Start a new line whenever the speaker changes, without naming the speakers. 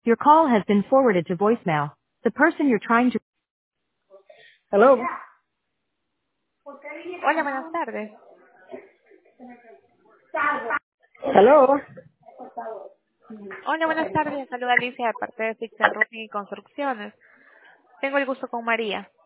Your call has been forwarded to voicemail. The person you're trying to... Hello.
Hola, buenas tardes.
Hello.
Hola, buenas tardes. Saluda Alicia de parte de Fixer Roofing y Construcciones. Tengo el gusto con María.